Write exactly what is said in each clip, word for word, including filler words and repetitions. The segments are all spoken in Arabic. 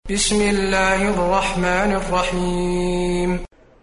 بسم الله الرحمن الرحيم.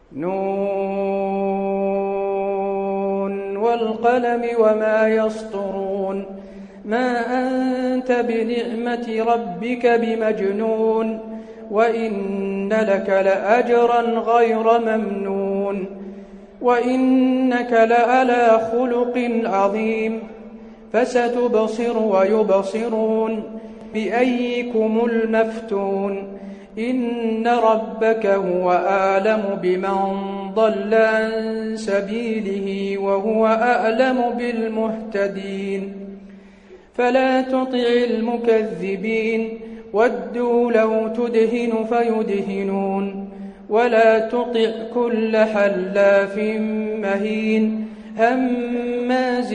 نون والقلم وما يسطرون ما أنت بنعمة ربك بمجنون وإن لك لأجرا غير ممنون وإنك لعلى خلق عظيم فستبصر ويبصرون بأيكم المفتون إن ربك هو أعلم بمن ضل عن سبيله وهو أعلم بالمهتدين فلا تطع المكذبين ودوا لو تدهن فيدهنون ولا تطع كل حلاف مهين هماز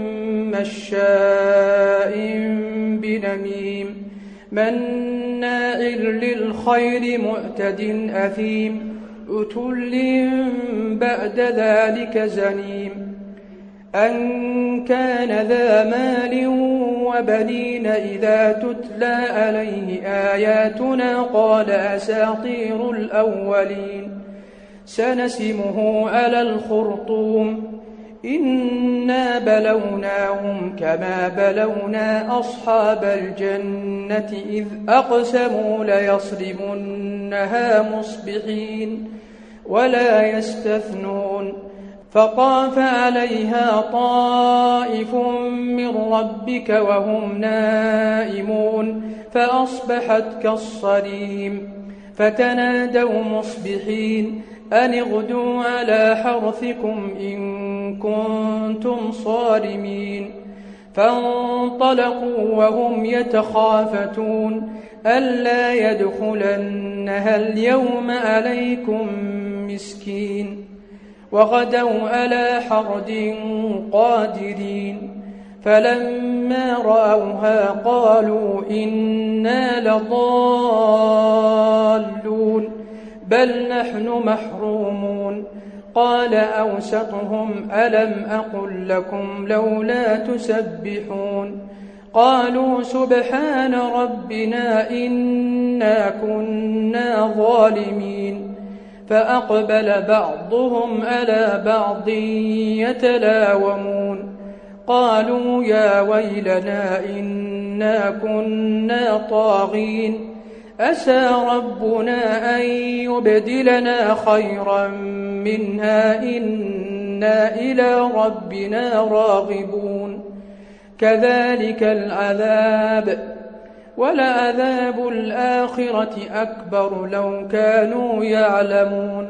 مشاء بنميم مناع للخير معتد أثيم عتل بعد ذلك زنيم أن كان ذا مال وبنين إذا تتلى عليه آياتنا قال أساطير الأولين سنسمه على الخرطوم إنا بلوناهم كما بلونا أصحاب الجنة إذ أقسموا ليصرمنها مصبحين ولا يستثنون فطاف عليها طائف من ربك وهم نائمون فأصبحت كالصريم فتنادوا مصبحين أن اغدوا على حرثكم إن كنتم صارمين فانطلقوا وهم يتخافتون ألا يدخلنها اليوم عليكم مسكين وغدوا على حرد قادرين فلما رأوها قالوا إنا لضالون بل نحن محرومون قال أوسطهم ألم أقل لكم لولا تسبحون قالوا سبحان ربنا إنا كنا ظالمين فأقبل بعضهم على بعض يتلاومون قالوا يا ويلنا إنا كنا طاغين أسى ربنا أن يبدلنا خيرا منها إنا إلى ربنا راغبون كذلك العذاب ولعذاب الآخرة أكبر لو كانوا يعلمون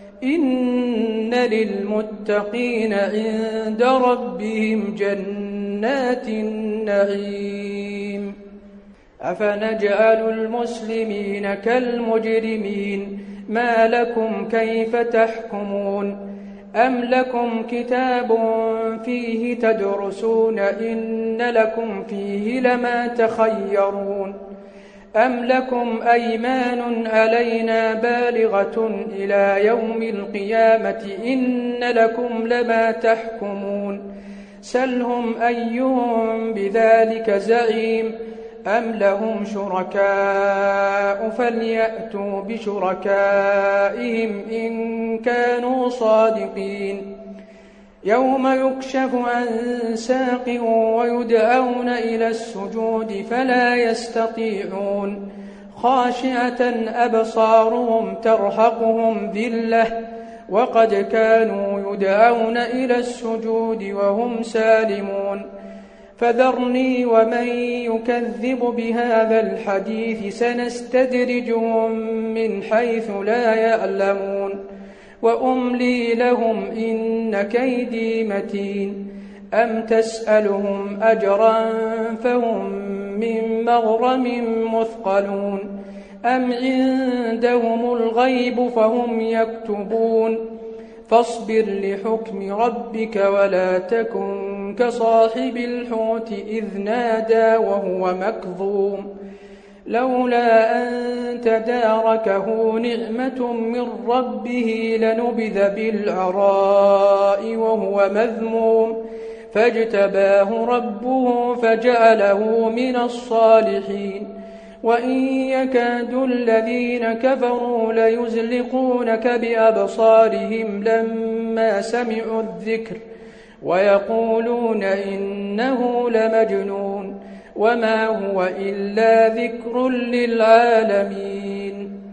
إن للمتقين عند ربهم جنات النعيم أفنجعل المسلمين كالمجرمين ما لكم كيف تحكمون أم لكم كتاب فيه تدرسون إن لكم فيه لما تخيرون أم لكم أيمان علينا بالغة إلى يوم القيامة إن لكم لما تحكمون سلهم أيهم بذلك زعيم أم لهم شركاء فليأتوا بشركائهم إن كانوا صادقين يوم يكشف عن ساق ويدعون إلى السجود فلا يستطيعون خاشعة أبصارهم ترهقهم ذلة وقد كانوا يدعون إلى السجود وهم سالمون فذرني ومن يكذب بهذا الحديث سنستدرجهم من حيث لا يعلمون وأملي لهم إن كيدي متين أم تسألهم أجرا فهم من مغرم مثقلون أم عندهم الغيب فهم يكتبون فاصبر لحكم ربك ولا تكن كصاحب الحوت إذ نادى وهو مكظوم لولا أن تداركه نعمة من ربه لنبذ بالعراء وهو مذموم فاجتباه ربه فجعله من الصالحين وإن يكاد الذين كفروا ليزلقونك بأبصارهم لما سمعوا الذكر ويقولون إنه لمجنون وما هو إلا ذكر للعالمين.